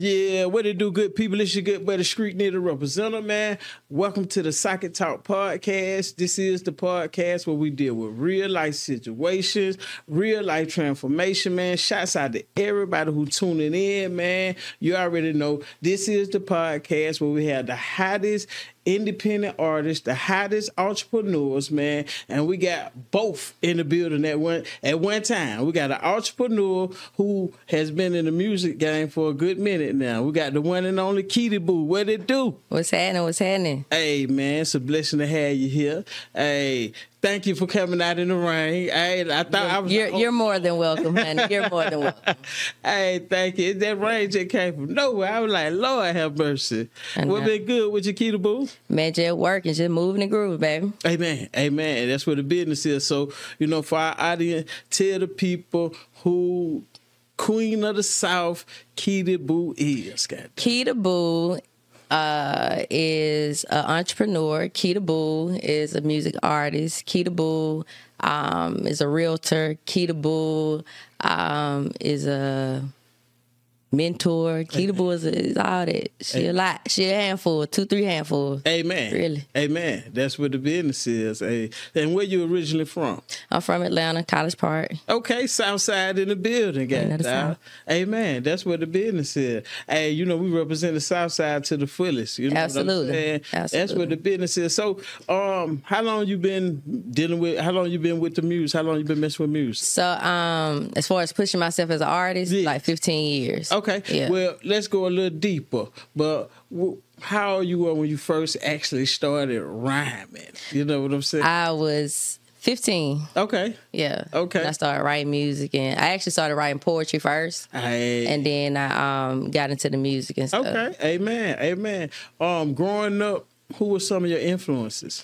Yeah, what it do, good people? It's your good buddy Street Nigga Representative, man. Welcome to the Socket Talk Podcast. This is the podcast where we deal with real life situations, real life transformation, man. Shouts out to everybody who tuning in, man. You already know this is the podcast where we have the hottest independent artists, the hottest entrepreneurs, man, and we got both in the building at one time. We got an entrepreneur who has been in the music game for a good minute now. We got the one and only Keita Boo. What it do? What's happening? What's happening? Hey, man, it's a blessing to have you here. Hey, thank you for coming out in the rain. Hey, I thought I was. You're more than welcome, honey. You're more than welcome. Hey, thank you. That rain just came from nowhere. I was like, Lord have mercy. What been good with your Keita Boo? Man, just working, just moving and grooving, baby. Amen. Amen. That's what the business is. So, for our audience, tell the people who Queen of the South Keita Boo is. Keita Boo is an entrepreneur. Keita Boo is a music artist. Keita Boo is a realtor. Keita Boo is a mentor. Keita Boo is all that. She a lot. She a handful, 2-3 handfuls. Amen. Really. Amen. That's what the business is. Hey. And where you originally from? I'm from Atlanta, College Park. Okay, South Side in the building, guys. Amen. That's what the business is. Hey, we represent the South Side to the fullest. You know Absolutely. What I'm saying? Absolutely. That's what the business is. So, how long you been with the music? How long you been messing with music? So, as far as pushing myself as an artist, like 15 years. Okay. Yeah. Well, let's go a little deeper. But how you were when you first actually started rhyming? You know what I'm saying? I was 15. Okay. Yeah. Okay. And I started writing music, and I actually started writing poetry first. And then I got into the music and stuff. Okay. Amen. Amen. Growing up, who were some of your influences?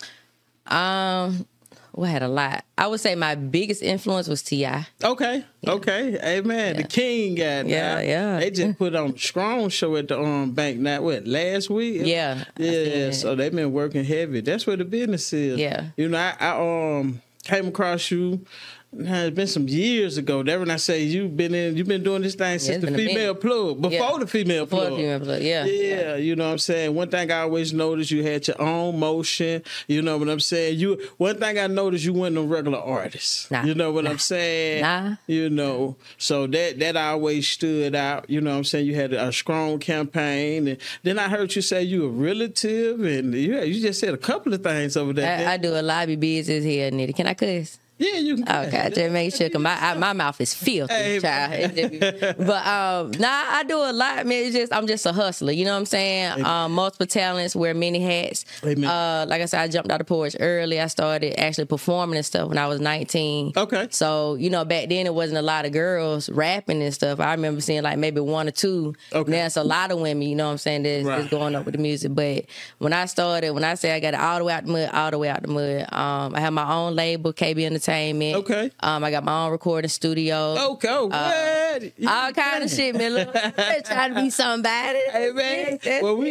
We had a lot. I would say my biggest influence was T.I. Okay. Yeah. Okay. Amen. Yeah. The King guy. Yeah. They just put on a Strong show at the bank last week? Yeah. Yeah. So they've been working heavy. That's where the business is. Yeah. I came across you. It's been some years ago. That when I say you've been doing this thing since the female plug. Before the female plug. Yeah. Yeah, you know what I'm saying? One thing I always noticed, you had your own motion. You know what I'm saying? One thing I noticed, you weren't a regular artist. Nah. You know what I'm saying? Nah. So that always stood out. You know what I'm saying? You had a strong campaign. And then I heard you say you a relative, and you just said a couple of things over there. I do a lot of business here, Nitty. Can I cuss? Yeah, you can. Okay, just make sure, cause my mouth is filthy, child. But I do a lot, man. I'm just a hustler. You know what I'm saying? Multiple talents, wear many hats. Like I said, I jumped out of poetry early. I started actually performing and stuff when I was 19. Okay. So back then it wasn't a lot of girls rapping and stuff. I remember seeing like maybe 1 or 2. Okay. Now it's a lot of women. You know what I'm saying? That's going up with the music. But when I say I got it all the way out the mud, I have my own label, KB Entertainment. Okay. I got my own recording studio. Okay. All kind of shit, man. Trying to be somebody. Hey, man.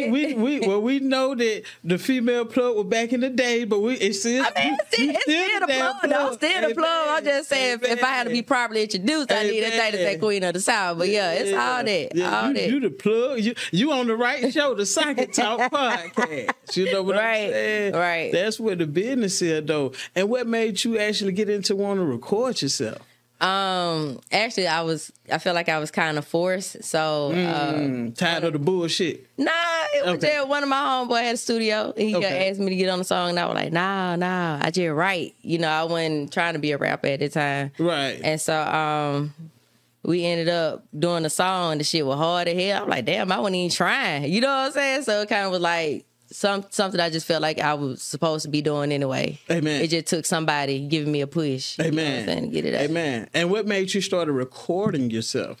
We know that the female plug was back in the day, but it's still the plug. I'm still the plug. I'm just saying, if I had to be properly introduced, I need a thing to say Queen of the South. But it's all that. Yeah, all that. You the plug. You on the right show, the Socket Talk Podcast. You know what I'm saying? Right. That's where the business is, though. And what made you actually get into wanting to record yourself? Actually, I felt like I was kind of forced. So tired of the bullshit. Nah, it was just one of my homeboy had a studio. He asked me to get on the song, and I was like, nah, I just write. I wasn't trying to be a rapper at the time. Right. And so we ended up doing the song, and the shit was hard as hell. I'm like, damn, I wasn't even trying. You know what I'm saying? So it kind of was like something I just felt like I was supposed to be doing anyway. Amen. It just took somebody giving me a push. Amen. You know what I'm saying, to get it out. Amen. And what made you start recording yourself?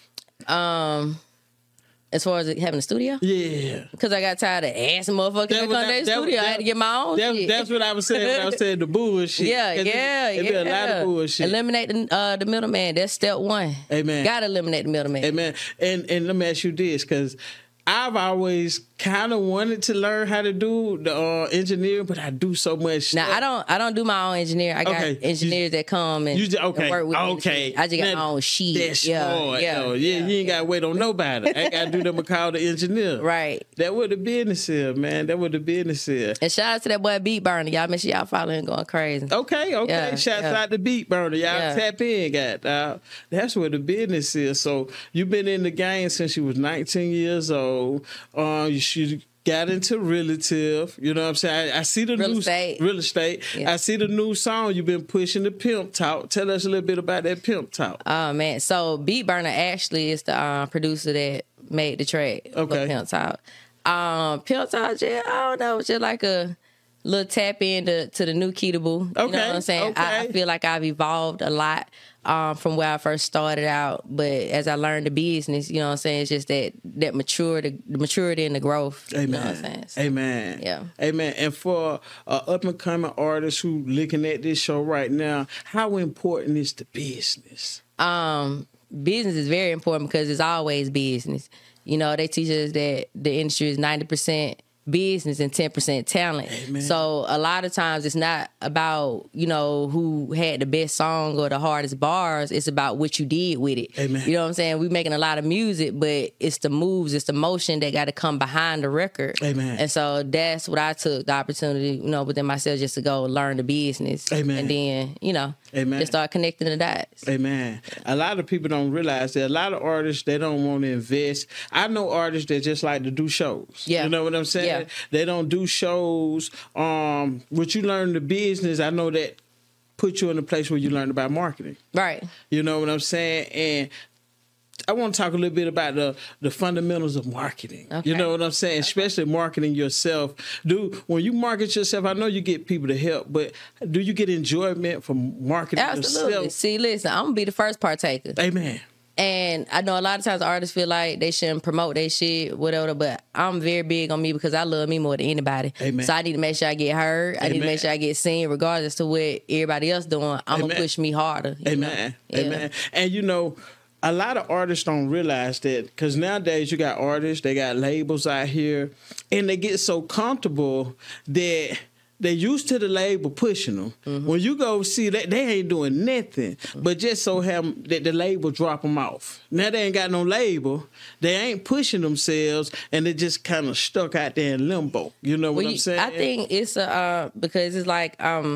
As far as having a studio? Yeah. Because I got tired of asking motherfuckers to come to their studio. I had to get my own shit. That's what I was saying when I was saying the bullshit. Yeah. It be a lot of bullshit. Eliminate the middleman. That's step 1. Amen. Got to eliminate the middleman. Amen. And let me ask you this, because I've always kind of wanted to learn how to do the engineering, but I do so much Now stuff. I don't do my own engineer. I got engineers that come and, and work with me. Okay. I just got my own sheet. That's smart. You ain't got to wait on nobody. I ain't got to do them a call the engineer. Right. That what the business is, man. That what the business is. And shout out to that boy Beat Burner. Y'all make sure y'all follow him going crazy. Okay. Shouts out to Beat Burner. Y'all tap in, that's what the business is. So you've been in the game since you was 19 years old. You got into relative, you know what I'm saying? I see the real estate. Yeah. I see the new song you've been pushing, the Pimp Talk. Tell us a little bit about that Pimp Talk. Oh man, so Beat Burner actually is the producer that made the track for Pimp Talk. Pimp Talk, I don't know, just like a little tap into the new Keita Boo. You know what I'm saying? I feel like I've evolved a lot from where I first started out. But as I learned the business, you know what I'm saying, it's just that maturity and the growth. Amen. You know what I'm saying? So, Amen. Yeah. Amen. And for up-and-coming artists who looking at this show right now, how important is the business? Business is very important because it's always business. You know, they teach us that the industry is 90% business and 10% talent. Amen. So a lot of times it's not about, you know, who had the best song or the hardest bars. It's about what you did with it. Amen. You know what I'm saying? We making a lot of music, but it's the moves, it's the motion that got to come behind the record. Amen. And so that's what I took the opportunity, you know, within myself just to go learn the business. Amen. And then, you know, Amen. just start connecting the dots. Amen. A lot of people don't realize that a lot of artists, they don't want to invest. I know artists that just like to do shows. Yeah. You know what I'm saying? Yeah. They don't do shows. What you learn the business, I know that put you in a place where you learn about marketing. Right. You know what I'm saying? And I want to talk a little bit about the fundamentals of marketing. Okay. You know what I'm saying? Especially marketing yourself. When you market yourself, I know you get people to help, but do you get enjoyment from marketing yourself? See, listen, I'm going to be the first partaker. Amen. And I know a lot of times artists feel like they shouldn't promote their shit, whatever, but I'm very big on me because I love me more than anybody. Amen. So I need to make sure I get heard. I need to make sure I get seen regardless to what everybody else doing. I'm going to push me harder. Amen. Amen. And you know, a lot of artists don't realize that because nowadays you got artists, they got labels out here, and they get so comfortable that they used to the label pushing them. Mm-hmm. When you go see that, they ain't doing nothing, but just so have that the label drop them off. Now they ain't got no label. They ain't pushing themselves, and they just kind of stuck out there in limbo. You know what I'm saying? I think it's because it's like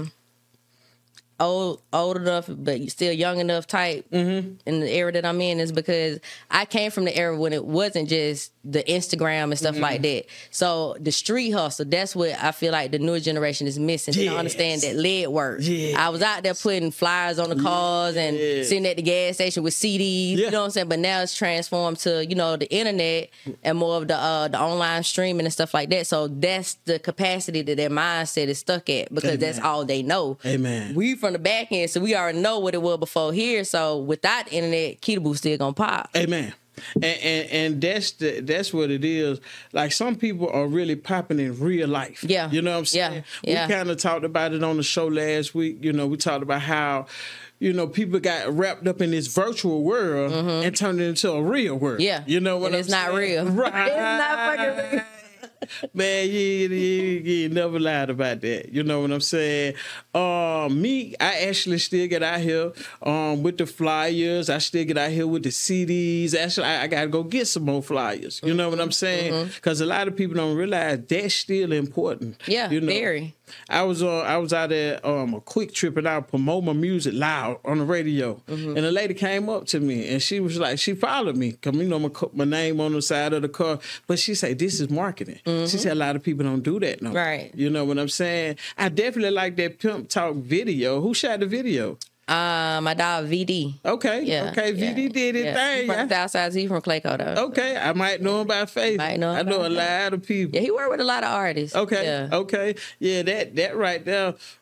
old enough but still young enough type in the era that I'm in is because I came from the era when it wasn't just the Instagram and stuff like that. So the street hustle, that's what I feel like the newer generation is missing. They don't understand that lead work. Yes. I was out there putting flyers on the cars and sitting at the gas station with CDs, you know what I'm saying? But now it's transformed to, you know, the internet and more of the online streaming and stuff like that. So that's the capacity that their mindset is stuck at because that's all they know. Amen. We from the back end, so we already know what it was before here. So without the internet, Keita Boo still gonna pop. Amen. And that's what it is. Like some people are really popping in real life. Yeah. You know what I'm saying? Yeah. We kind of talked about it on the show last week. You know, we talked about how, you know, people got wrapped up in this virtual world and turned it into a real world. Yeah. You know what and I'm saying? It's not real. Right. It's not fucking real. Man, you never lied about that. You know what I'm saying? Me, I actually still get out here with the flyers. I still get out here with the CDs. Actually, I got to go get some more flyers. You know what I'm saying? Because a lot of people don't realize that's still important. Yeah, you know? Very. I was out at a quick trip and I promote my music loud on the radio. And a lady came up to me and she was like, she followed me because, you know, my name on the side of the car. But she said, this is marketing. She said a lot of people don't do that no. Right. You know what I'm saying? I definitely like that Pimp Talk video. Who shot the video? My dog VD. Okay. VD did his thing. He from Southside. He from Clayco though. Okay. I might know him by face. I know a lot of people. Yeah, he worked with a lot of artists. Okay. Yeah, that right there.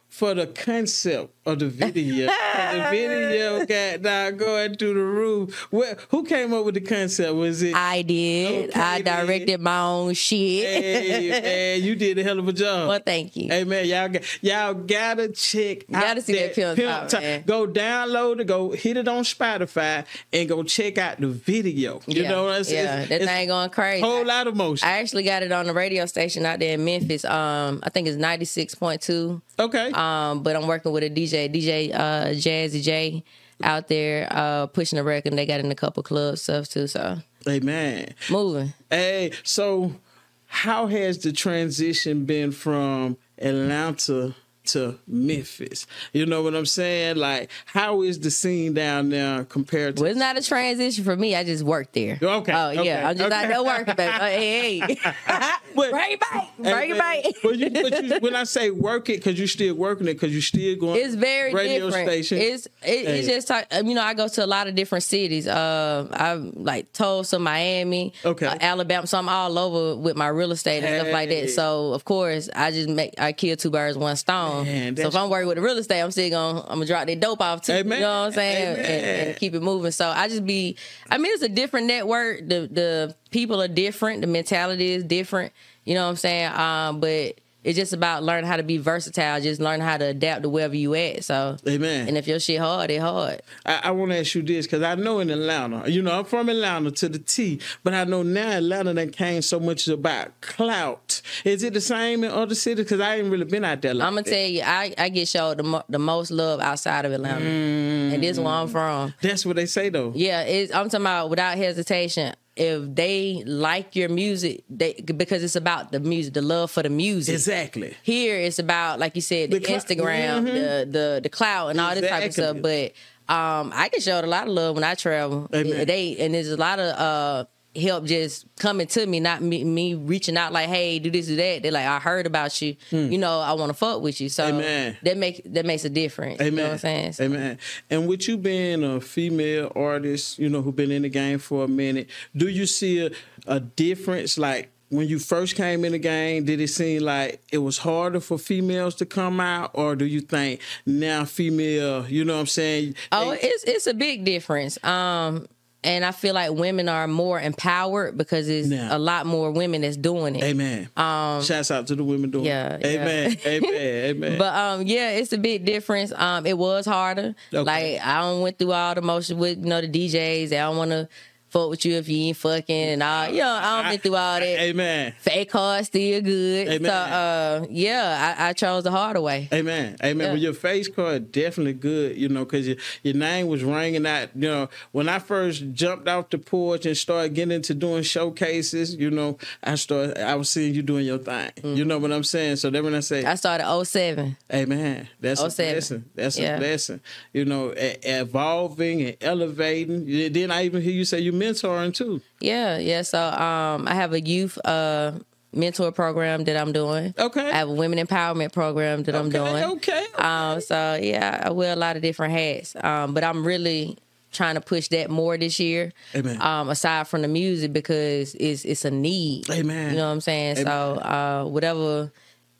for the concept of the video. The video got down going through the roof. Who came up with the concept? Was it? I did. Okay, I directed my own shit. Hey, man, you did a hell of a job. Well, thank you. Hey, man, y'all gotta check You gotta see that Pimp Talk, man. Go download it, go hit it on Spotify, and go check out the video. You know what I'm saying? Yeah, that thing going crazy. Whole lot of motion. I actually got it on the radio station out there in Memphis. I think it's 96.2. Okay. But I'm working with a DJ Jazzy J out there pushing the record. And they got in a couple club stuff too. So, hey, man. Moving. Hey, so how has the transition been from Atlanta to Memphis? You know what I'm saying? Like, how is the scene down there compared to... Well, it's not a transition for me. I just worked there. Okay. Oh, yeah. Okay. I'm just out there working, baby. Hey. But, bring it back. Bring it back. But you, when I say work it, because you're still working it, because you're still going it's very radio different. station. It's just, I go to a lot of different cities. I've like Tulsa, Miami, Alabama. So I'm all over with my real estate and stuff like that. So, of course, I kill two birds, one stone. Man, so if I'm working with the real estate, I'm gonna drop that dope off too. Amen. You know what I'm saying? And keep it moving. So it's a different network. The people are different. The mentality is different. You know what I'm saying? But it's just about learning how to be versatile, just learn how to adapt to wherever you at. So, amen. And if your shit hard, it hard. I want to ask you this, because I know in Atlanta, I'm from Atlanta to the T, but I know now Atlanta done came so much about clout. Is it the same in other cities? Because I ain't really been out there like I'm going to tell you, I get showed the most love outside of Atlanta. And this is where I'm from. That's what they say, though. Yeah, I'm talking about without hesitation. If they like your music, because it's about the music, the love for the music. Exactly. Here it's about, like you said, the Instagram, the clout, and all this type of stuff. But I get showed a lot of love when I travel. And there's a lot of help just coming to me, not me reaching out like, hey, do this, do that. They're like, I heard about you. I want to fuck with you. So that makes a difference. Amen. You know what I'm saying? So, amen. And with you being a female artist, who been in the game for a minute, do you see a difference? Like, when you first came in the game, did it seem like it was harder for females to come out? Or do you think now female, you know what I'm saying? It's a big difference. And I feel like women are more empowered because there's a lot more women that's doing it. Amen. Shouts out to the women doing it. Amen. Amen. But it's a big difference. It was harder. Okay. Like I went through all the motion with the DJs. They don't want to fuck with you if you ain't fucking and all. I don't been through all that. Amen. Fake card still good. Amen. So I chose the harder way. Amen. Amen. Yeah. Well, your face card definitely good, because your name was ringing out. When I first jumped off the porch and started getting into doing showcases, I was seeing you doing your thing. Mm-hmm. You know what I'm saying? So then when I say I started 2007. Amen. That's 07. A blessing. That's a blessing. Evolving and elevating. Then I even hear you say you mentoring too. Yeah. So I have a youth mentor program that I'm doing. Okay. I have a women empowerment program that I'm doing. Okay. I wear a lot of different hats. But I'm really trying to push that more this year. Amen. Aside from the music, because it's a need. Amen. You know what I'm saying? Amen. So whatever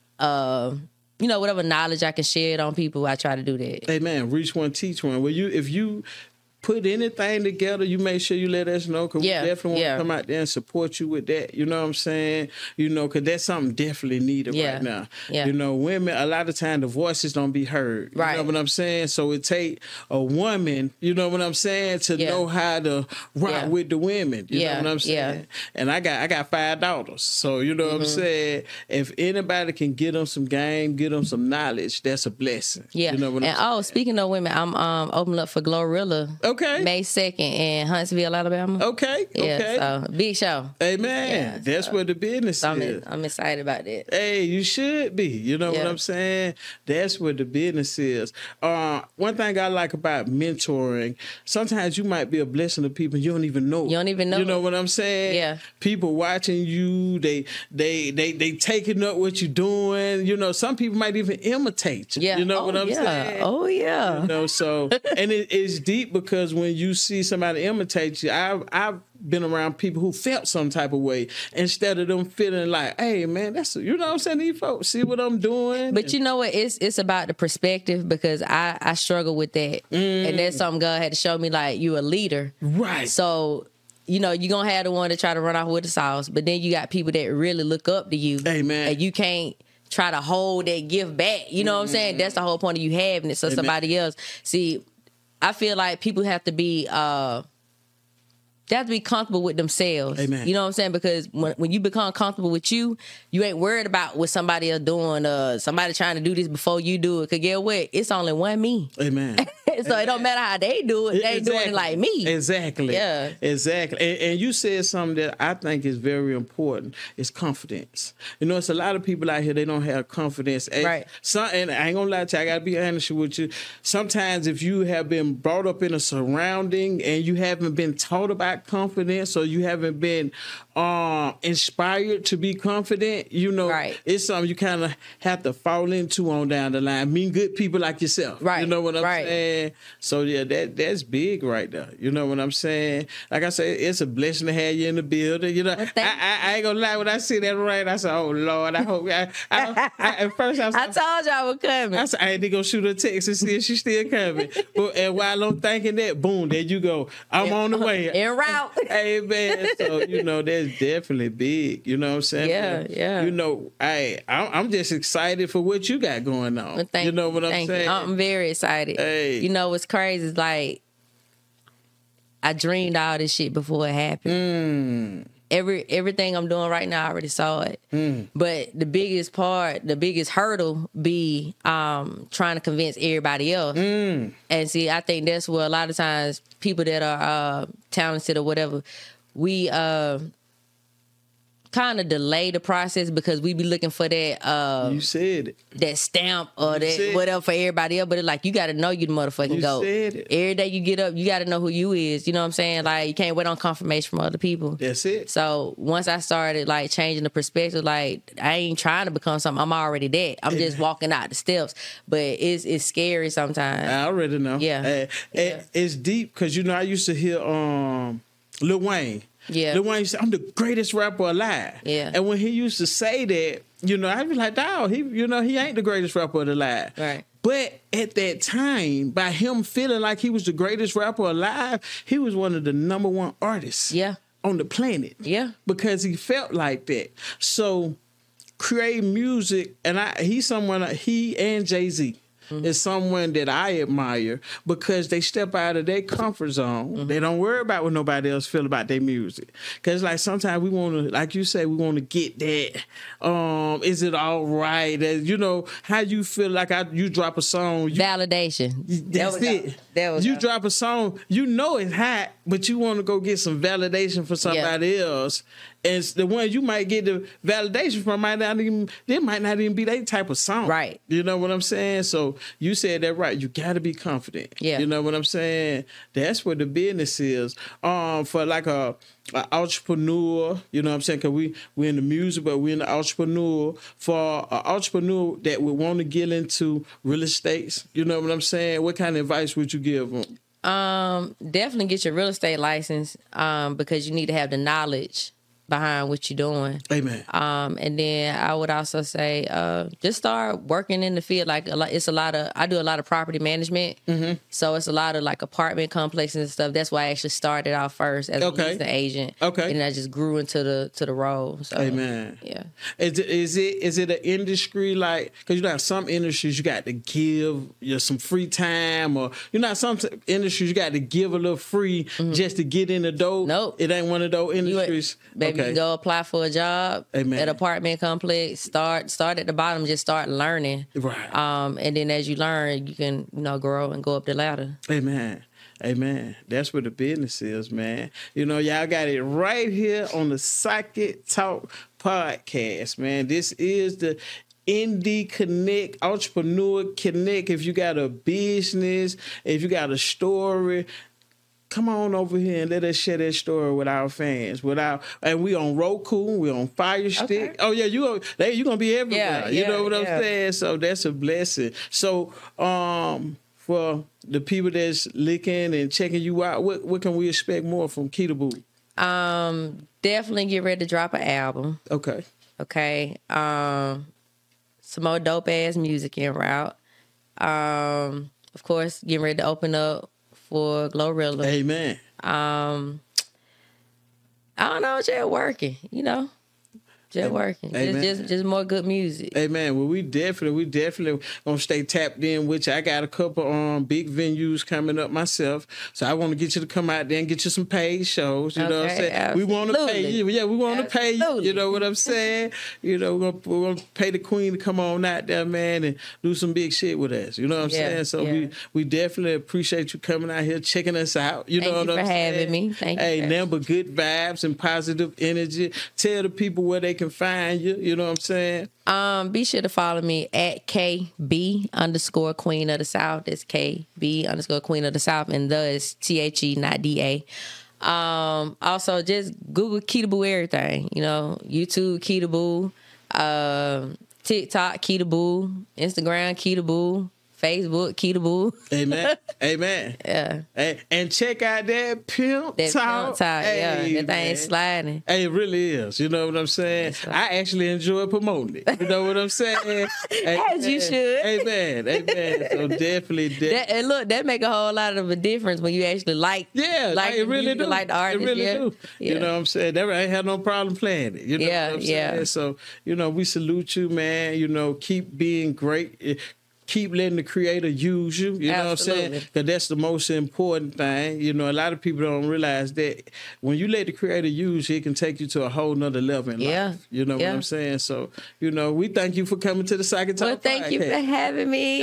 knowledge I can share it on people, I try to do that. Amen. Reach one, teach one. Well, if you put anything together, you make sure you let us know, because we definitely want to come out there and support you with that. You know what I'm saying? Because that's something definitely needed right now. Yeah. Women, a lot of time the voices don't be heard. You know what I'm saying? So it take a woman, you know what I'm saying, to know how to rock with the women. You know what I'm saying? And I got 5 daughters. So you know what I'm saying? If anybody can get them some game, get them some knowledge, that's a blessing. Yeah. You know what I'm saying? Speaking of women, I'm opening up for Glorilla. Okay. May 2nd in Huntsville, Alabama. Okay. Yeah, so big show. Amen. Yeah, that's where the business is. I'm excited about that. Hey, you should be. You know what I'm saying? That's where the business is. One thing I like about mentoring, sometimes you might be a blessing to people you don't even know. You know what I'm saying? Yeah. People watching you, they taking up what you're doing. Some people might even imitate you. Yeah. You know what I'm saying? Oh, yeah. So, and it's deep because because when you see somebody imitate you, I've been around people who felt some type of way instead of them feeling like, hey man, that's, you know what I'm saying, these folks see what I'm doing. But you know what? It's about the perspective, because I struggle with that, and that's something God had to show me. Like, you a leader, right? So you're gonna have the one that try to run off with the sauce, but then you got people that really look up to you, Amen. And you can't try to hold that gift back. You know what I'm saying? That's the whole point of you having it. So somebody else. See, I feel like people have to be they have to be comfortable with themselves. Amen. You know what I'm saying? Because when you become comfortable with you ain't worried about what somebody else doing, somebody trying to do this before you do it. Because guess what? It's only one me. Amen. So it don't matter how they do it. They doing it like me. Exactly. Yeah. Exactly. And you said something that I think is very important. It's confidence. You know, it's a lot of people out here, they don't have confidence. Right. And I ain't gonna lie to you, I gotta be honest with you. Sometimes if you have been brought up in a surrounding and you haven't been taught about confidence, or you haven't been inspired to be confident, you know, right. It's something you kind of have to fall into on down the line. Meet good people like yourself. Right. You know what I'm right. saying? So yeah, that's big right there. You know what I'm saying? Like I said, it's a blessing to have you in the building. You know, I ain't gonna lie, when I see that right, I said, oh Lord, I hope at first I was, I told y'all I was coming. I said, I ain't gonna shoot her a text and see if she's still coming. But and while I'm thinking that, boom, there you go. I'm on the way. En route. Hey man, so you know, that's definitely big. You know what I'm saying? Yeah, yeah. You know, I'm just excited for what you got going on. Well, you know what I'm saying? I'm very excited. Hey. You know what's crazy is, like, I dreamed all this shit before it happened. Everything I'm doing right now, I already saw it. But the biggest hurdle be trying to convince everybody else. And see, I think that's where a lot of times people that are talented or whatever, we kind of delay the process because we be looking for that you said it, that stamp or that whatever for everybody else. But it's like, you got to know you the motherfucking goat. Said it. Every day you get up, you got to know who you is. You know what I'm saying? Like, you can't wait on confirmation from other people. That's it. So once I started like changing the perspective, like, I ain't trying to become something. I'm already that. I'm just walking out the steps. But it's scary sometimes. I already know. Yeah. It's deep because, you know, I used to hear Lil Wayne. Yeah. Lil Wayne said, I'm the greatest rapper alive. Yeah. And when he used to say that, you know, I'd be like, dawg, he ain't the greatest rapper alive. Right. But at that time, by him feeling like he was the greatest rapper alive, he was one of the number one artists on the planet. Yeah. Because he felt like that. So create music, and he and Jay-Z is someone that I admire because they step out of their comfort zone. They don't worry about what nobody else feel about their music. Because like sometimes we want to, like you say, we want to get that. Is it all right? You know, how you feel like you drop a song. Validation. That's it. You drop a song, you know it's hot, but you want to go get some validation for somebody else. And the one you might get the validation from might not even be that type of song. Right. You know what I'm saying? So you said that right. You got to be confident. Yeah. You know what I'm saying? That's what the business is. For like a entrepreneur, you know what I'm saying? Because we in the music, but we in the entrepreneur. For an entrepreneur that would want to get into real estate, you know what I'm saying? What kind of advice would you give them? Definitely get your real estate license because you need to have the knowledge behind what you're doing. Amen. And then I would also say just start working in the field. Like I do a lot of property management. So it's a lot of like apartment complexes and stuff. That's why I actually started out first as a leasing agent. Okay. And I just grew into the role. So, amen. Yeah. Is it an industry like, because you know some industries you got to give some free time, or some industries you got to give a little free just to get in the door. Nope. It ain't one of those industries. Baby, you go apply for a job at apartment complex. Start at the bottom. Just start learning. Right. And then as you learn, you can grow and go up the ladder. Amen. Amen. That's what the business is, man. Y'all got it right here on the Psychic Talk podcast, man. This is the Indie Connect, Entrepreneur Connect. If you got a business, if you got a story, come on over here and let us share that story with our fans. And we on Roku, we on Fire Stick. Okay. Oh yeah, you gonna be everywhere. You know what I'm saying? So that's a blessing. So for for the people that's looking and checking you out, what can we expect more from Keita Boo? Definitely get ready to drop an album. Okay. Okay. Some more dope ass music en route. Of course, getting ready to open up for Glorilla. Amen. I don't know, just working, you know. Just working. Just more good music. Hey man, well we definitely gonna stay tapped in, which I got a couple big venues coming up myself. So I want to get you to come out there and get you some paid shows. You know what I'm saying? Absolutely. We want to pay you. Yeah, we want to pay you. You know what I'm saying? You know, we're gonna pay the queen to come on out there, man, and do some big shit with us. You know what I'm saying? So we definitely appreciate you coming out here, checking us out. You know what I'm saying? Thank you for having me. Thank you. Hey, nothing but good vibes and positive energy. Tell the people where they can find you. You know what I'm saying? Be sure to follow me at KB_Queen of the South. That's KB_Queen of the South, and the is THE, not DA. Also, just Google Keita Boo everything. You know, YouTube Keita Boo, TikTok Keita Boo, Instagram Keita Boo, Facebook Keita Boo. Amen. Amen. Yeah. Hey, and check out that Pimp Talk. Hey, that thing sliding. Hey, it really is. You know what I'm saying? I actually enjoy promoting it. You know what I'm saying? As you should. Amen. So definitely. And look, that make a whole lot of a difference when you actually like it really do. Like the artist. It really do. Yeah. You know what I'm saying? They ain't had no problem playing it. You know what I'm saying? So, you know, we salute you, man. You know, keep being great. Keep letting the creator use you. You know what I'm saying? Because that's the most important thing. You know, a lot of people don't realize that when you let the creator use you, it can take you to a whole nother level in life. You know what I'm saying? So, you know, we thank you for coming to the Psychic Talk Podcast. Thank you for having me.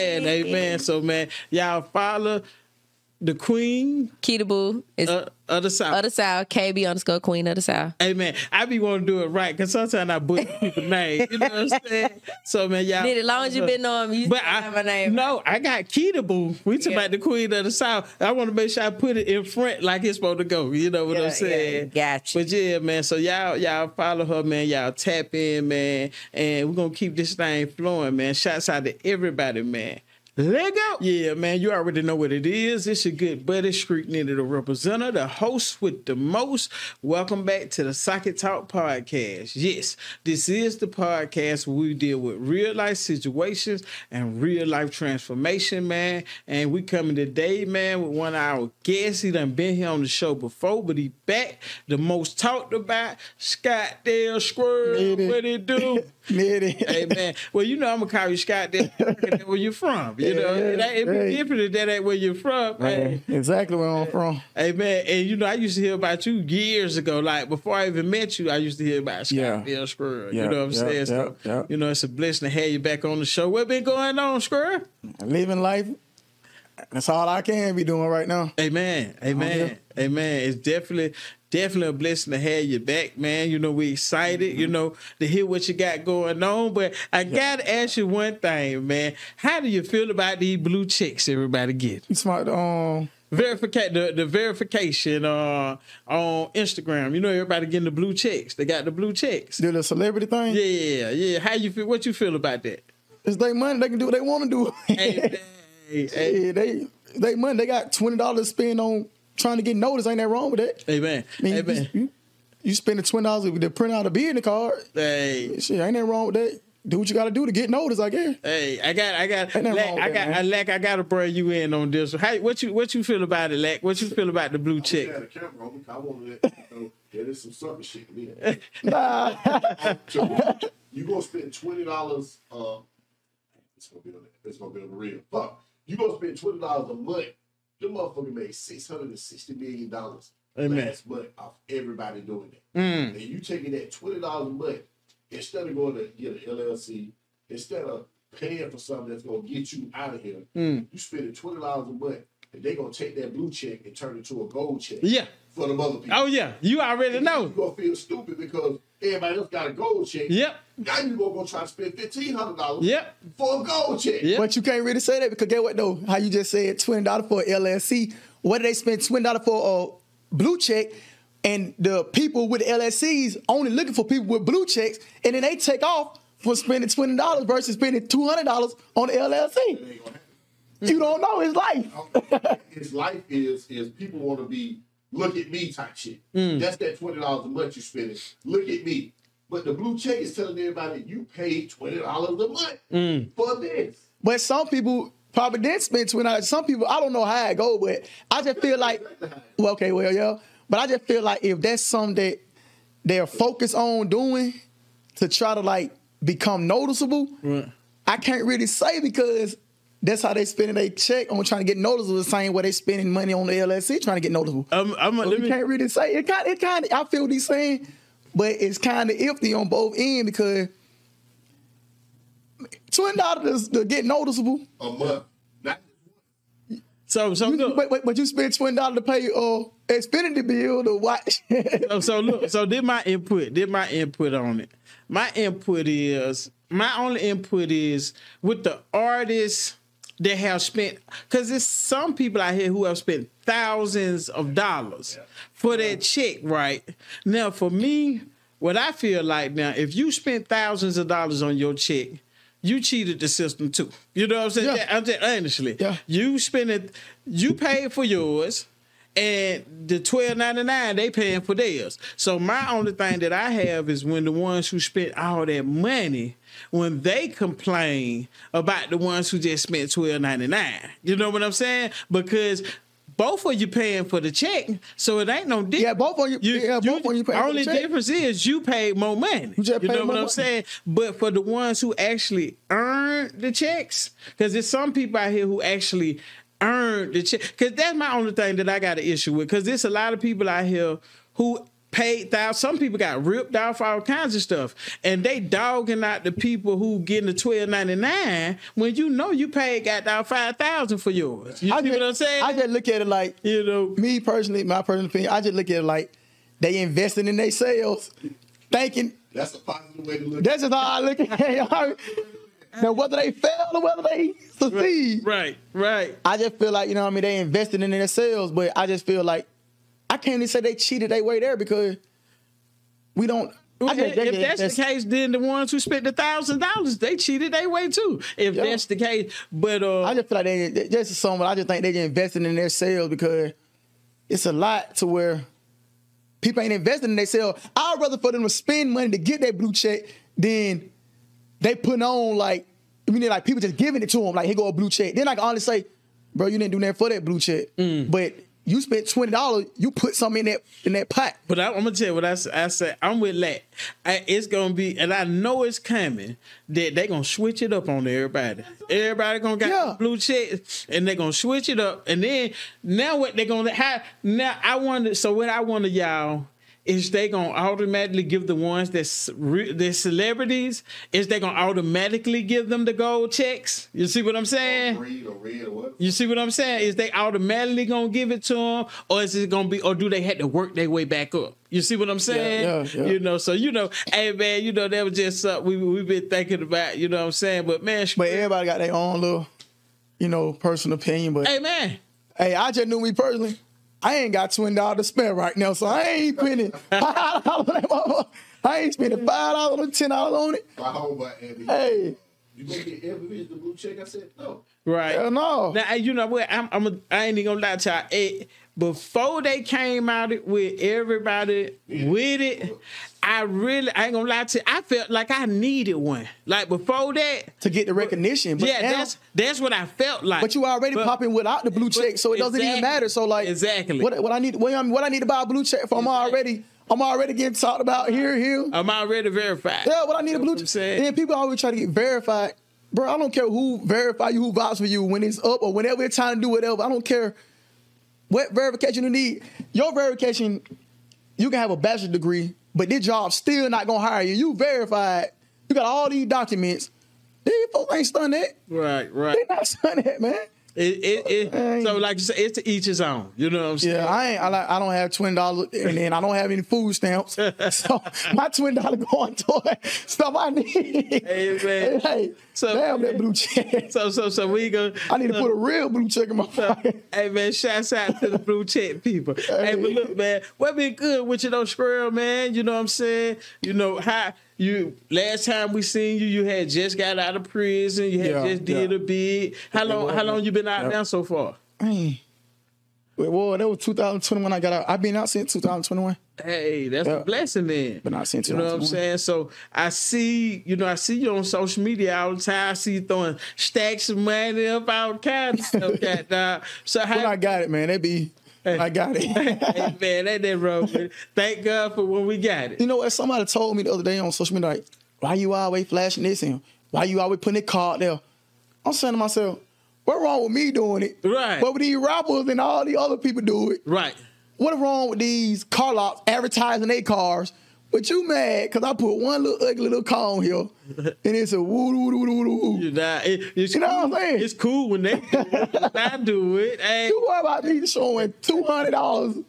Amen. So, man, y'all follow the Queen Keita Boo is of the South. Of the South, KB_Queen of the South. Hey man, I be wanting to do it right because sometimes I butcher people's names. You know what I'm saying? So man, y'all. As long as you been on me, you still have my name. No, I got Keita Boo. We talking about the Queen of the South. I want to make sure I put it in front like it's supposed to go. You know what I'm saying? Gotcha. But yeah, man. So y'all follow her, man. Y'all tap in, man, and we're gonna keep this thing flowing, man. Shouts out to everybody, man. Let go. Yeah, man, you already know what it is. It's your good buddy, Street Nitty, the representative, the host with the most. Welcome back to the Psychic Talk Podcast. Yes, this is the podcast where we deal with real life situations and real life transformation, man. And we coming today, man, with one of our guests. He done been here on the show before, but he back. The most talked about, Scott Dale Squirrel. What it do? Nitty. Hey, man. Well, you know I'm going to call you Scott Dale. That's where you from. You know, it be different if that ain't where you're from. Man. Exactly where I'm from. Hey, man, and you know, I used to hear about you years ago. Like, before I even met you, I used to hear about Scott Dale Squirrel. You know what I'm saying? So, you know, it's a blessing to have you back on the show. What been going on, Squirrel? Living life. That's all I can be doing right now. Amen. It's definitely a blessing to have you back, man. You know, we excited, you know, to hear what you got going on. But I got to ask you one thing, man. How do you feel about these blue checks everybody get? It's my the verification on Instagram. You know, everybody getting the blue checks. They got the blue checks. Do the celebrity thing? Yeah. How you feel? What you feel about that? It's their money. They can do what they want to do. Hey. They money. They got $20 to spend on trying to get noticed. Ain't that wrong with that? Amen. You spending $20 to print out a business card. Hey. Shit, ain't that wrong with that? Do what you got to do to get noticed, I guess. Hey, I got to bring you in on this. Hey, what you feel about it, Lack? What you feel about the blue check? I want to let you know that is some sucker shit to me. Nah. You gonna spend $20? It's gonna be on the real. Fuck. You gonna spend $20 a month? The motherfucker made $660 million last month off everybody doing it. And you taking that $20 a month instead of going to get an LLC, instead of paying for something that's gonna get you out of here, you spending $20 a month, and they gonna take that blue check and turn it to a gold check. Yeah. For the other people. Oh yeah, you already know. You gonna feel stupid because everybody else got a gold check. Yep. Now you gonna go try to spend $1,500. Yep. For a gold check. Yep. But you can't really say that because get what though? How you just said $20 for an LLC. What did they spend $20 for a blue check? And the people with the LLCs only looking for people with blue checks, and then they take off for spending $20 versus spending $200 on the LLC. You don't know his life. His life is people want to be look at me type shit. That's that $20 a month you spending. Look at me. But the blue check is telling everybody you paid $20 a month for this. But some people probably did spend $20. Some people, I don't know how it go, but I just feel like, yeah. But I just feel like if that's something that they're focused on doing to try to like become noticeable, I can't really say because that's how they spending their check on trying to get noticeable. The same way they spending money on the LSC trying to get noticeable. You can't really say it. Kind of. I feel what he's saying, but it's kind of iffy on both ends because $20 to get noticeable a month. But you spend $20 to pay Xfinity bill to watch. So did my input on it. My only input is with the artists that have spent, because there's some people out here who have spent thousands of dollars for that check, right? Now, for me, what I feel like now, if you spent thousands of dollars on your check, you cheated the system too. You know what I'm saying? Yeah. I'm just honestly. Yeah. You paid for yours, and the $12.99 they paying for theirs. So my only thing that I have is when the ones who spent all that money, when they complain about the ones who just spent $12.99. You know what I'm saying? Because both of you paying for the check, so it ain't no difference. Yeah, both of you paying for the check. Only difference is you paid more money. You know what I'm saying? But for the ones who actually earned the checks, because there's some people out here who actually earned the check. Because that's my only thing that I got an issue with. Because there's a lot of people out here who paid thousands. Some people got ripped off all kinds of stuff, and they dogging out the people who getting the $12.99 when you know you paid got down $5,000 for yours. You see what I'm saying? I just look at it like, me personally, my personal opinion, I just look at it like they investing in their sales, thinking that's a positive way to look. That's just how I look at it. Now, whether they fail or whether they succeed, right. I just feel like they invested in their sales, but I just feel like I can't even say they cheated their way there because we don't. If that's the case, then the ones who spent the $1,000, they cheated their way too. If that's the case, but I just feel like they just somewhat. I just think they just invested in their sales because it's a lot to where people ain't investing in their sales. I'd rather for them to spend money to get that blue check than they put on like people just giving it to them like here go a blue check. Then I can honestly say, bro, you didn't do nothing for that blue check, but you spent $20. You put something in that pot. But I'm gonna tell you what I said. I'm with Lat. It's gonna be, and I know it's coming. That they gonna switch it up on everybody. Everybody gonna get blue check, and they gonna switch it up. And then now what they gonna have? Now I wonder. So what I wonder, y'all, is they gonna automatically give the ones that's celebrities? Is they gonna automatically give them the gold checks? You see what I'm saying? Red or what? You see what I'm saying? Is they automatically gonna give it to them, or is it gonna be, or do they have to work their way back up? You see what I'm saying? Yeah. So hey man, that was just something we've been thinking about. You know what I'm saying? But man, everybody got their own little, personal opinion. But hey man, I just knew me personally. I ain't got $20 to spare right now, so I ain't spending $5 on that motherfucker. I ain't spending $5 or $10 on it. My homeboy Andy. Hey. You gonna get every the blue check? I said no. Right. Hell no. Now you know what? I ain't even gonna lie to y'all. Before they came out with everybody with it, I ain't gonna lie to you, I felt like I needed one. Like before that, to get the recognition. But now, that's what I felt like. But you already popping without the blue check, so it doesn't even matter. So like exactly what I need to buy a blue check for? I'm already getting talked about here. I'm already verified. Yeah, what I need a blue check. And then people always try to get verified. Bro, I don't care who verify you, who vouch for you when it's up or whenever it's time to do whatever. I don't care what verification you need. Your verification, you can have a bachelor's degree, but this job still not gonna hire you. You verified. You got all these documents. These folks ain't stunned that. Right. They not stunned that, man. So like you said, it's to each his own. You know what I'm saying? Yeah, I don't have $20 and then I don't have any food stamps. So my $20 going toward stuff I need. Hey man. Hey, damn that blue check. So we go. I need to put a real blue check in my pocket. Hey man, shouts out to the blue check people. Hey, but look, man, what been good with you though, Squirrel, man? You know what I'm saying? How last time we seen you had just got out of prison. You had just did a bid. How long you been out now so far? Well, that was 2021 I got out. I've been out since 2021. Hey, that's a blessing then. Been out since 2021. You know what I'm saying? So I see you on social media all the time. I see you throwing stacks of money up, all kinds of stuff. So when I got it, man, I got it. Hey, man, that wrong. Thank God for when we got it. You know what? Somebody told me the other day on social media, like, why you always flashing this and why you always putting that card there? I'm saying to myself, what wrong with me doing it? Right. What with these rappers and all the other people do it? Right. What wrong with these car lots advertising their cars? But you mad because I put one little ugly little car on here and it's a woo woo woo woo woo. You know what I'm saying? It's cool when they do it. When I do it. Hey. You worry about me showing $200,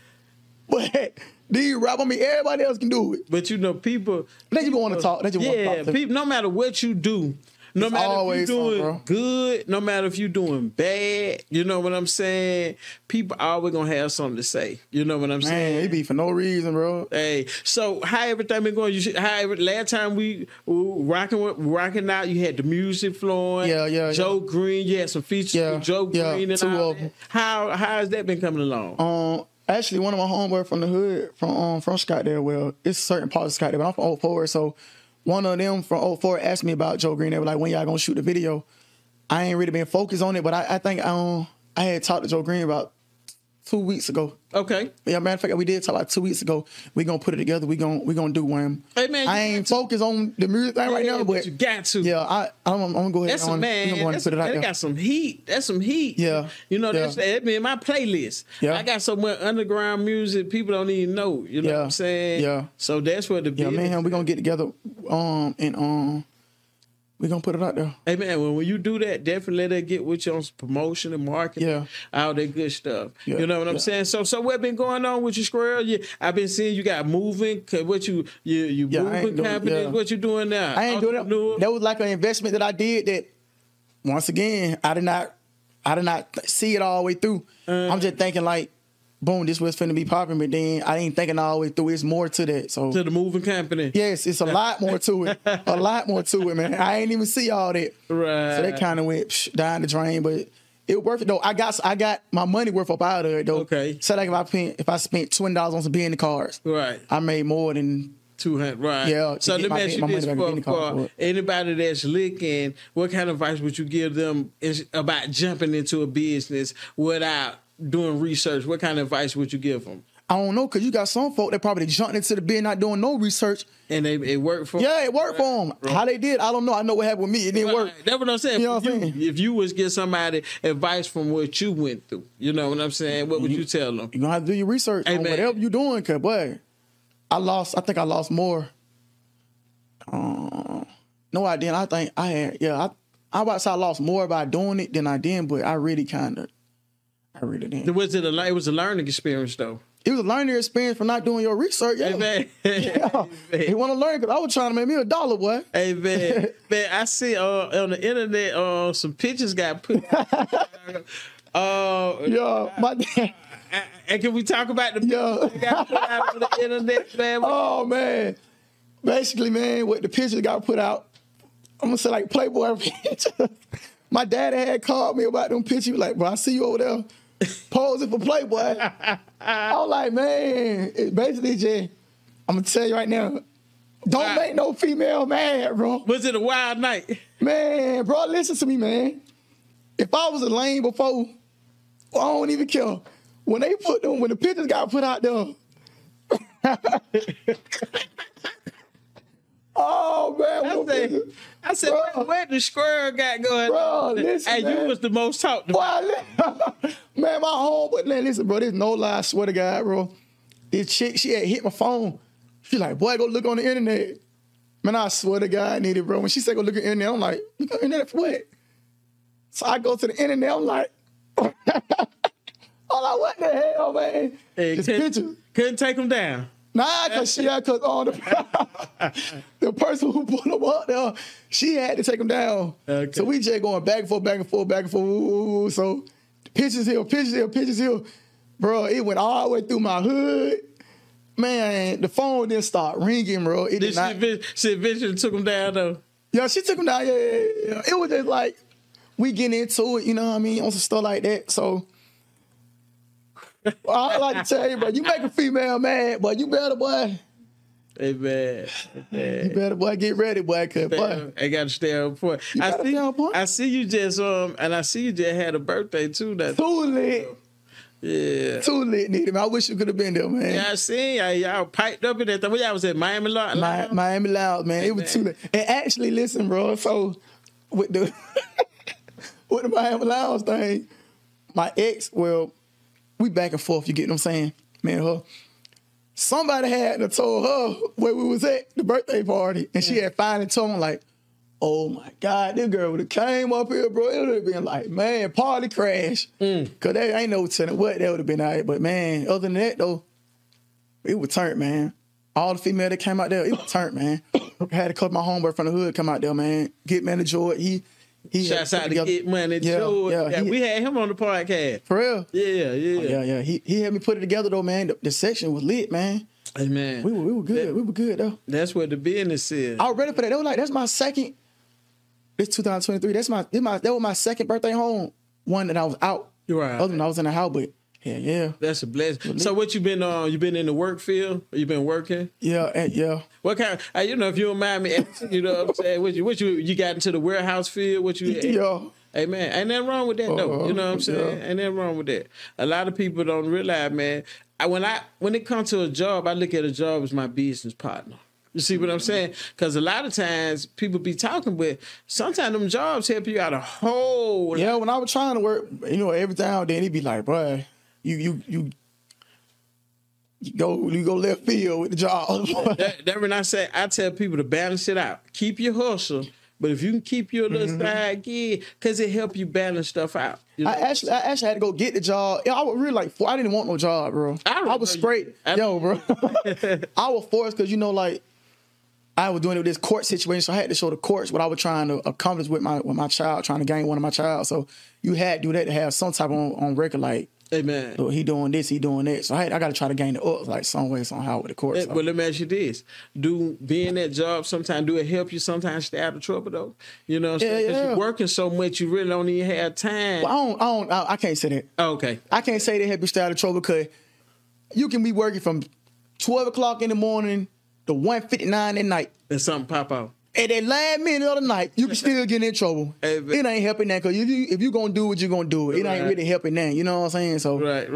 but these rappers, everybody else can do it. But people. They just want to talk. They just want to talk. People. No matter what you do. No matter if you're doing good, no matter if you're doing bad, you know what I'm saying? People always gonna have something to say. You know what I'm saying? Man, it be for no reason, bro. Hey, so how everything been going? Last time we were rocking out, you had the music flowing. Yeah. Joe Green, you had some features with Joe Green and all that. How has that been coming along? Actually, one of my homeboys from the hood, from Scottsdale, well, it's certain parts of Scottsdale, but I'm from Old Forward, so one of them from Old Forward asked me about Joe Green. They were like, when y'all gonna shoot the video? I ain't really been focused on it, but I think I had talked to Joe Green about 2 weeks ago. Okay. Yeah, matter of fact, we did talk like 2 weeks ago. We gonna put it together. We gonna do one. Hey man, I ain't focused on the music thing right now, but you got to. Yeah, I'm gonna go ahead. That got some heat. That's some heat. Yeah. You know, that be in my playlist. Yeah. I got so much underground music people don't even know. You know what I'm saying? Yeah. So that's what the man, we gonna get together and we gonna put it out there. Hey man, when you do that, definitely let that get with you on some promotion and marketing, all that good stuff. Yeah. You know what I'm saying? So what been going on with your Squirrel? I've been seeing you got moving. What you moving companies? What you doing now? I ain't doing that. That was like an investment that I did. That once again, I did not see it all the way through. I'm just thinking like, boom, this was finna be popping, but then I ain't thinking all the way through. It's more to that. So to the moving company. Yes, it's a lot more to it. A lot more to it, man. I ain't even see all that. Right. So that kind of went down the drain, but it worth it though. I got my money worth up out of it though. Okay. So like if I spent $20 on some being cards, right, I made more than 200. Right. Yeah. So let me ask you this: for anybody that's looking, what kind of advice would you give them about jumping into a business without doing research? What kind of advice would you give them? I don't know, because you got some folk that probably jumped into the bid not doing no research. And it worked for them? Yeah, it worked for them. Right. How they did, I don't know. I know what happened with me. It didn't work. That's what I'm saying. You know what I'm saying? If you was get somebody advice from what you went through, you know what I'm saying? What would you tell them? You're going to have to do your research on whatever you're doing, because, boy, I think I lost more. No, I didn't. I think I had, I about to say I lost more by doing it than I did, but I really didn't. It was a learning experience, though. It was a learning experience for not doing your research. Yeah. Hey, man. He want to learn because I was trying to make me $1, boy. Hey, man. Man, I see on the internet some pictures got put my dad. And can we talk about the pictures that got put out on the internet, man? Oh, man. Basically, man, what the pictures got put out, I'm going to say like Playboy pictures. My daddy had called me about them pictures. He was like, bro, I see you over there posing for Playboy. I was like, man, it basically just, I'm going to tell you right now, don't make no female mad, bro. Was it a wild night? Man, bro, listen to me, man. If I was a lame before, I don't even care. When the pictures got put out there, oh, man. I said, where the squirrel got going? Bro, listen, hey, man. You was the most talked about. Man, my homeboy, man, listen, bro, there's no lie, I swear to God, bro. This chick, she had hit my phone. She like, boy, go look on the internet. Man, I swear to God, I need it, bro. When she said go look at the internet, I'm like, look on the internet for what? So I go to the internet, I'm like, what the hell, man? Hey, couldn't take them down. Nah, because the person who put them up there, she had to take them down. Okay. So we just going back and forth, back and forth, back and forth. Ooh. So pictures here. Bro, it went all the way through my hood. Man, the phone didn't start ringing, bro. It did not. She eventually took him down, though. Yeah, she took him down. Yeah. It was just like, we getting into it, you know what I mean, on some stuff like that. So, I like to tell you, bro, you make a female mad, boy, you better, boy. Hey, man. You better, boy, get ready, boy, cause, boy. I got to stay on point. I see you just, and I see you just had a birthday, too. Too lit. Yeah. Too lit, Needham. I wish you could have been there, man. Yeah, I seen y'all piped up in that thing. Where y'all was at? Miami Loud? Miami Loud, man. It was too lit. And actually, listen, bro, so with the with the Miami Loud thing, my ex, well, we back and forth, you get what I'm saying? Man, her. Somebody had to told her where we was at, the birthday party, and she had finally told me, like, oh my God, this girl would have came up here, bro. It would have been like, man, party crash. Cause they ain't no telling what that would have been all right. But man, other than that though, it was turned, man. All the female that came out there, it was turned, man. I had a couple of my homeboy from the hood come out there, man. Get Money George. He shouts out to Get Money George. Yeah, we had him on the podcast. For real? Yeah. He had me put it together though, man. The section was lit, man. Hey man, we were good. We were good though. That's what the business is. I was ready for that. They was like, that's my second. It's 2023. That was my second birthday home. One that I was out. Right. Other than I was in the house, but yeah. That's a blessing. So what you been on? You been in the work field? Or you been working? Yeah. What kind? If you don't mind me asking, you know what I'm saying? What you got into the warehouse field? What you? Yeah. Hey man, ain't nothing wrong with that though. You know what I'm saying? Ain't nothing wrong with that. A lot of people don't realize, man. When it comes to a job, I look at a job as my business partner. You see what I'm saying? Because a lot of times people be talking, but sometimes them jobs help you out a whole lot. Yeah, when I was trying to work, you know, every now and then he'd be like, bro, you go left field with the job. that when I tell people to balance it out. Keep your hustle, but if you can keep your little side gig, because it help you balance stuff out. You know? I actually had to go get the job. I was really like, I didn't want no job, bro. I was straight. Bro. I was forced because, you know, like, I was doing it with this court situation, so I had to show the courts what I was trying to accomplish with my child, trying to gain one of my child. So you had to do that to have some type on record, like, hey man, so he doing this, he doing that. So I got to try to gain it up, like some way, somehow with the courts. So. Well, let me ask you this: being that job sometimes do it help you sometimes stay out of trouble though? You know, because you're working so much, you really don't even have time. Well, I can't say that. Oh, okay, I can't say they help you stay out of trouble because you can be working from 12 o'clock in the morning to 1:59 at night. And something pop out. At that last minute of the night, you can still get in trouble. Hey, it ain't helping that because if you gonna do what you gonna do, it ain't really helping that. You know what I'm saying? So right.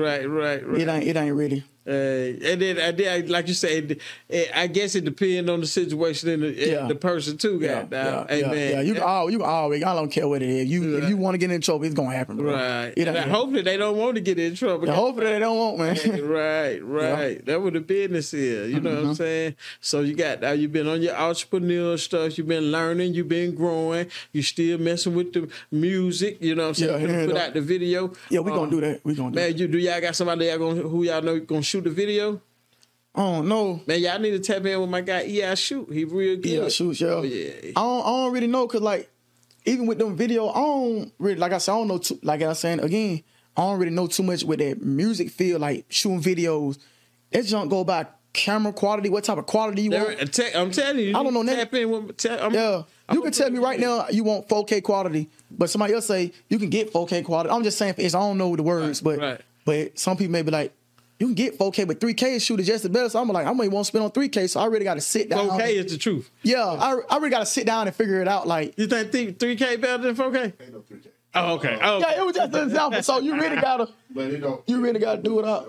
It ain't really. And then, like you said, I guess it depends on the situation and the person too. Yeah. You can always. I don't care what it is. If you want to get in trouble, it's gonna happen. Bro. Right. Hopefully they don't want to get in trouble. Hopefully they don't want, man. Right. Yeah. That's what the business is. You know what I'm saying? So you've been on your entrepreneurial stuff. You've been learning. You've been growing. You still messing with the music. You know what I'm saying? Put out the video. Yeah, we gonna do that. We gonna do that. Do y'all got somebody who y'all know gonna shoot the video? Oh no, man! Y'all need to tap in with my guy EI Shoot. He real good. EI Shoot, yo. Oh, yeah. I don't really know because like even with them video, I don't really like I said I don't know. Like I was saying again, I don't really know too much with that music field, like shooting videos. That junk go by camera quality. What type of quality you want? I'm telling you. I don't know tap in with. You can tell me right now you want 4K quality, but somebody else say you can get 4K quality. I'm just saying I don't know the words, but some people may be like, you can get 4K, but 3K shoot is just as better. So I'm like, I might want to spend on 3K, so I really got to sit down. 4K is the truth. Yeah, I really got to sit down and figure it out. Like, you think 3K better than 4K? Ain't no 3K. Oh, okay. Yeah, it was just an example. So you really gotta, you really gotta do it up.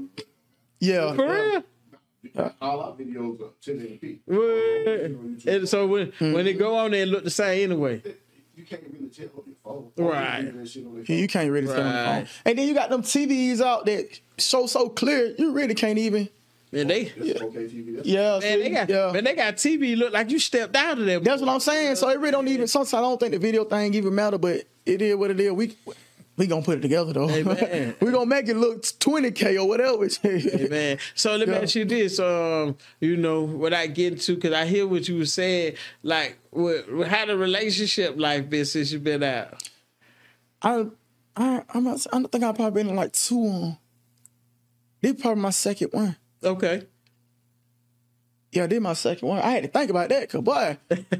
Yeah. For real? All our videos are 1080p. And so when it go on there, it look the same anyway. You can't really tell on your phone. Right. You can't really tell on your phone. And then you got them TVs out that show so clear, you really can't even. Man, they got TV look like you stepped out of there. That's what I'm saying. So it really don't even. Sometimes I don't think the video thing even matter, but it is what it is. We gonna put it together though. Hey, we gonna make it look 20K or whatever. Hey, man. So let me ask you this. You know, without getting to, because I hear what you were saying. Like, how the relationship life been since you been out? I don't think I've probably been in like 2. This probably my second one. Okay. Yeah, this my second one. I had to think about that, cause boy.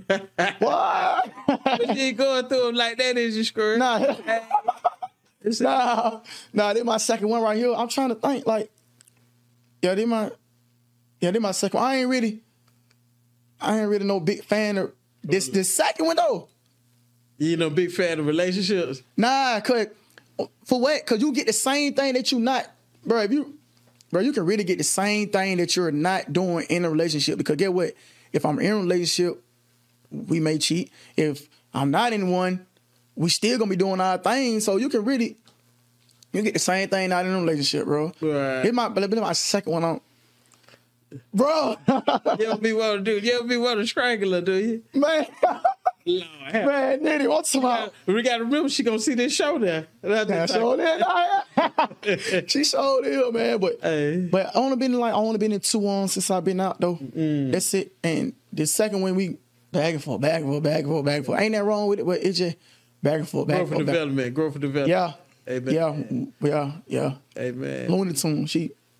But you ain't going through them like that, is you screwed? Nah, this my second one right here. I'm trying to think, like, this my second one. I ain't really no big fan of this second one though. You know, big fan of relationships? Nah, cause for what? Cause you get the same thing that you not, bro. You can really get the same thing that you're not doing in a relationship. Because get what? If I'm in a relationship, we may cheat. If I'm not in one, we still gonna be doing our thing. So you get the same thing out in a relationship, bro. Right. It's my second one on. Bro. You don't be want to strangle her, do you? Man. Lord, Man, Nitty, what's about? We got to remember she going to see this show there. She showed it, man. But I only been in 2 on since I've been out though. That's it. And the second one we back and forth. Ain't that wrong with it? But it's just back and forth. Growth and development. Yeah. Amen. Yeah. Amen. Looney Tunes.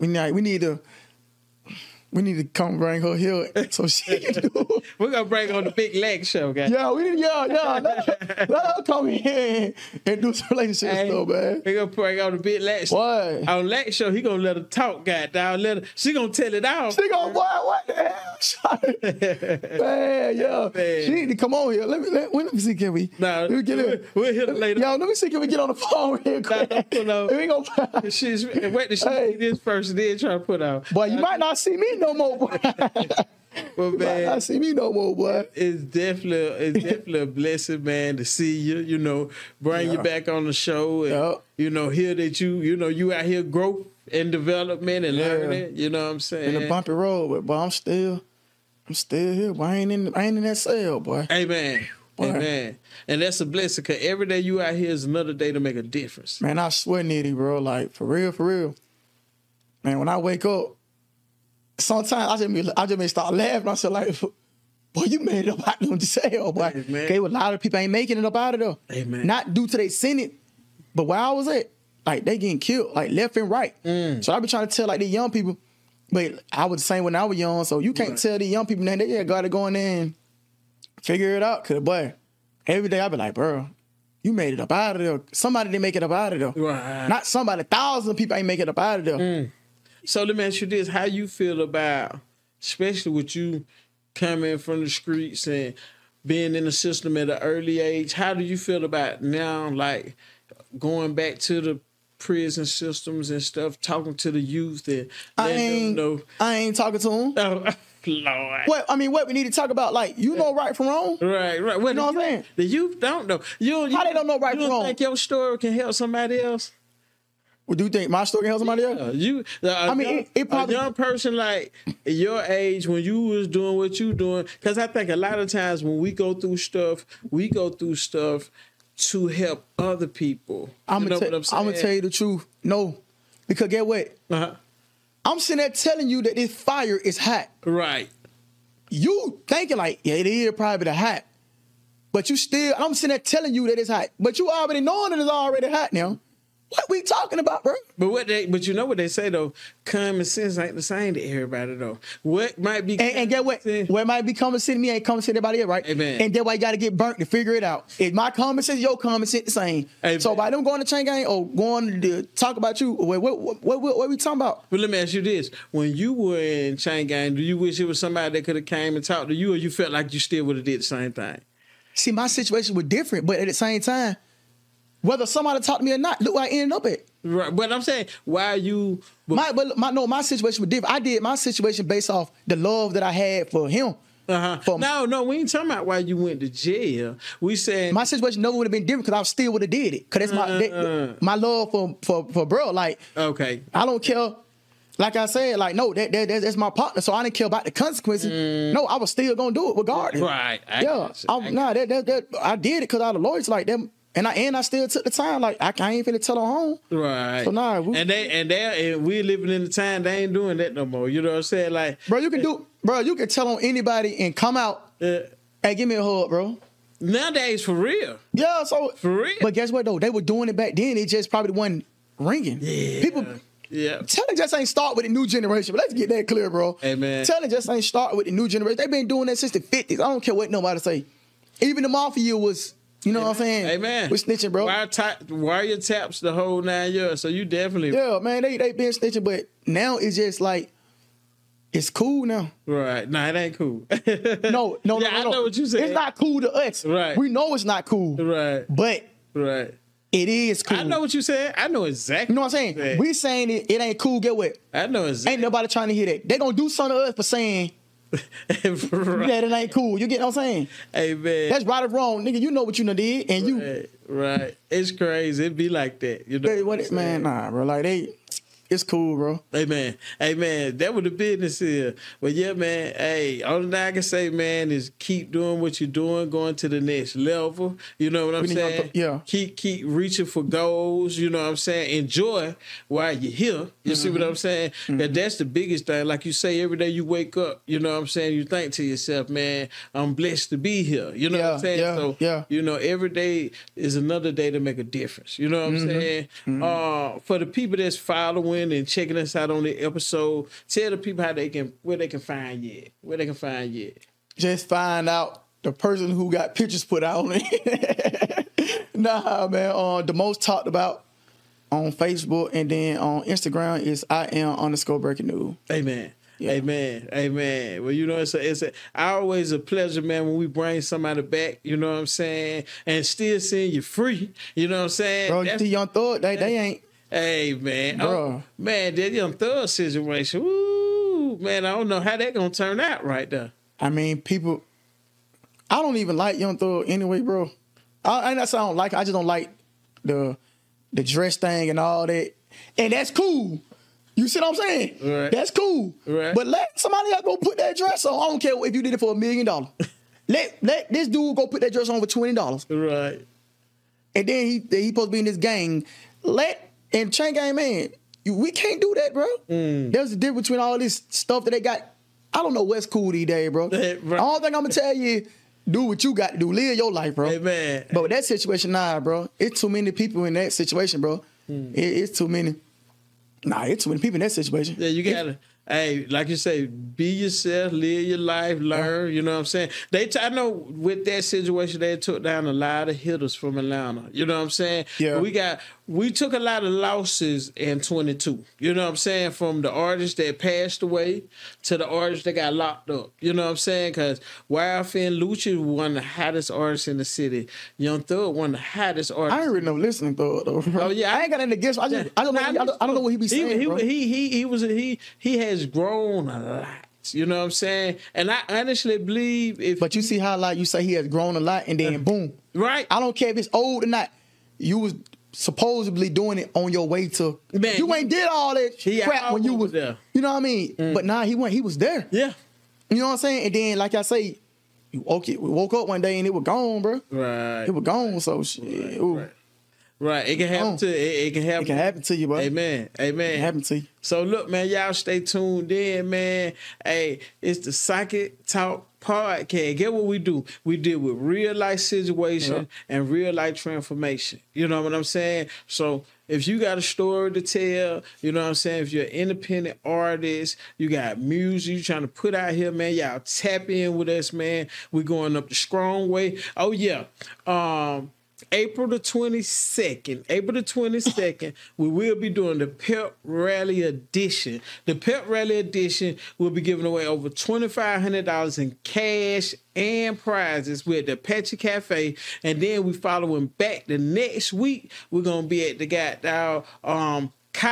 We need to come bring her here so she can do it. We're going to bring her on the Big Leg Show, guys. Yeah, let her come in and do some relationship stuff, man. We're going to bring her on the Big Leg Show. What? On Leg Show, he going to let her talk, goddamn. She going to tell it all. She going to, what the hell? Man, yeah. Man. She need to come on here. Let me see, can we? Nah, we'll get it. We'll hit her later. Yo, let me see, can we get on the phone real quick? No. We gonna... She's wait till she see this person, then try to put out. Boy, you might not see me no more, boy. Well, man, I see me no more, boy. It's definitely a blessing, man, to see you. You know, bring you back on the show, and you know, hear that you out here growth and development and learning. You know what I'm saying? In a bumpy road, but I'm still here. Boy, I ain't in that cell, boy. Amen. Boy. Amen. And that's a blessing, because every day you out here is another day to make a difference. Man, I swear, Nitty, bro, like for real. Man, when I wake up, sometimes I just may start laughing. I said, like, boy, you made it up out of the cell, boy. Okay, well, a lot of people ain't making it up out of there. Amen. Not due to they sin but where I was at, like, they getting killed, like, left and right. So I be trying to tell, like, the young people, but I was the same when I was young, so you can't tell the young people, man, they got to go in there and figure it out, because, boy, every day I be like, bro, you made it up out of there. Somebody didn't make it up out of there. Right. Not somebody, thousands of people ain't make it up out of there. So let me ask you this: how you feel about, especially with you coming from the streets and being in the system at an early age? How do you feel about now, like going back to the prison systems and stuff, talking to the youth and letting them know? I ain't talking to them. Oh, Lord. What we need to talk about? Like, you know right from wrong? Right. Well, you know what I'm saying? The youth don't know. How they don't know right from wrong? You don't think your story can help somebody else? Well, do you think my story can help somebody else? A young person like your age, when you was doing what you doing, because I think a lot of times when we go through stuff to help other people. I'm gonna tell you the truth. No, because get what? I'm sitting there telling you that this fire is hot. Right. You thinking like, yeah, it is probably the hot, but I'm sitting there telling you that it's hot, but you already knowing that it's already hot now. What we talking about, bro? But you know what they say though? Common sense ain't the same to everybody though. What might be and get what? What might be common sense to me ain't common sense to everybody else, right? Amen. And that's why you got to get burnt to figure it out. Is my common sense, your common sense the same? Amen. So by them going to chain gang or going to talk about you, what we talking about? But let me ask you this: when you were in chain gang, do you wish it was somebody that could have came and talked to you, or you felt like you still would have did the same thing? See, my situation was different, but at the same time, whether somebody talked to me or not, look where I ended up at. Right, but I'm saying, why you? My situation was different. I did my situation based off the love that I had for him. No, we ain't talking about why you went to jail. We said my situation never would have been different because I still would have did it. Because that's my love for bro. Like, okay, I don't care. Like I said, like, no, that's my partner, so I didn't care about the consequences. No, I was still gonna do it regardless. Right. I did it because I was lawyers like them. And I still took the time. Like, I ain't finna tell them home. Right. So nah. And we living in the time they ain't doing that no more. You know what I'm saying? Like, you can tell on anybody and come out and give me a hug, bro. Nowadays, for real. Yeah, so for real. But guess what though? They were doing it back then. It just probably wasn't ringing. Yeah. Yeah. Talent just ain't start with the new generation, but let's get that clear, bro. Amen. Talent just ain't start with the new generation. They've been doing that since the 50s. I don't care what nobody say. Even the Mafia was, you know what I'm saying? Amen. Was snitching, bro. Wire taps the whole 9 years, so you definitely... Yeah, man, they been snitching, but now it's just like, it's cool now. Right. Nah, it ain't cool. No. I know what you said. It's not cool to us. Right. We know it's not cool. Right. But Right. it is cool. I know what you said. I know exactly. You know what I'm saying? We saying it ain't cool. Get what? I know exactly. Ain't nobody trying to hear that. They gonna do something to us for saying Right. that it ain't cool. You get what I'm saying? Hey, man. That's right or wrong, nigga. You know what you done did, and you. Right. It's crazy. It be like that. You know. Man, nah, bro. Like it's cool, bro. Hey, man. That what the business is. But yeah, man. Hey, all that I can say, man, is keep doing what you're doing, going to the next level. You know what I'm saying? Yeah. Keep reaching for goals. You know what I'm saying? Enjoy while you're here. You see what I'm saying? That's the biggest thing. Like you say, every day you wake up, you know what I'm saying? You think to yourself, man, I'm blessed to be here. You know what I'm saying? You know, every day is another day to make a difference. You know what I'm saying? For the people that's following and checking us out on the episode, tell the people where they can find you. Just find out the person who got pictures put out on it. Nah, man. The most talked about on Facebook and then on Instagram is @breaking news. Amen. Yeah. Amen. Well, you know, it's always a pleasure, man, when we bring somebody back, you know what I'm saying, and still seeing you free, you know what I'm saying? Bro, you see Young Thug, they ain't. Hey, man. Bro. Oh, man, that Young Thug situation, woo, man, I don't know how that gonna turn out right there. I mean, people, I don't even like Young Thug anyway, bro. I not saying I don't like it, I just don't like the dress thing and all that. And that's cool. You see what I'm saying? Right. That's cool. Right. But let somebody else go put that dress on. I don't care if you did it for $1 million. let this dude go put that dress on for $20. Right. And then he supposed to be in this gang. And Chain Gang, man, we can't do that, bro. There's a difference between all this stuff that they got. I don't know what's cool these days, bro. Right. All thing I'm going to tell you, do what you got to do. Live your life, bro. Hey, man. But with that situation, nah, bro. It's too many people in that situation, bro. It's too many. Nah, it's too many people in that situation. Yeah, you gotta. Hey, like you say, be yourself, live your life, learn. You know what I'm saying? I know with that situation, they took down a lot of hitters from Atlanta. You know what I'm saying? Yeah. We took a lot of losses in 22. You know what I'm saying? From the artists that passed away to the artists that got locked up. You know what I'm saying? Because Wildfin Lucci was one of the hottest artists in the city. Young Thug, one of the hottest artists. I ain't really no listening Thug though. Bro. Oh yeah, I ain't got anything against. I don't know what he be saying. Bro. He has grown a lot. You know what I'm saying? And I honestly believe But you see how like you say he has grown a lot and then boom. Right. I don't care if it's old or not. You was supposedly doing it on your way to. Man, you ain't did all that crap when you was there. You know what I mean? But nah, he was there. Yeah. You know what I'm saying? And then like I say, we woke up one day and it was gone, bro. Right. It was gone. So shit. Right. It can happen to it can happen. It can happen to you, bro. Amen. It can happen to you. So look, man, y'all stay tuned in, man. Hey, it's the Psychic Talk Podcast. Get what we do? We deal with real life situation and real life transformation. You know what I'm saying? So if you got a story to tell, you know what I'm saying? If you're an independent artist, you got music you trying to put out here, man, y'all tap in with us, man. We're going up the strong way. Oh yeah. April the 22nd, we will be doing the Pep Rally Edition. The Pep Rally Edition will be giving away over $2,500 in cash and prizes with the Apache Cafe. And then we following back the next week. We're going to be at the goddamn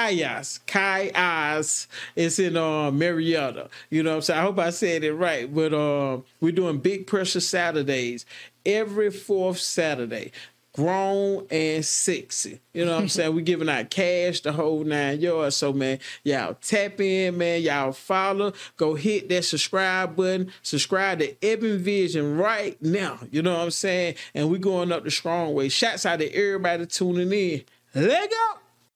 Kayas. It's in Marietta. You know what I'm saying? I hope I said it right. But we're doing Big Pressure Saturdays every fourth Saturday. Grown and sexy. You know what I'm saying? We giving out cash the whole 9 yards. So, man, y'all tap in, man. Y'all follow. Go hit that subscribe button. Subscribe to Evan Vision right now. You know what I'm saying? And we going up the strong way. Shouts out to everybody tuning in. Let go.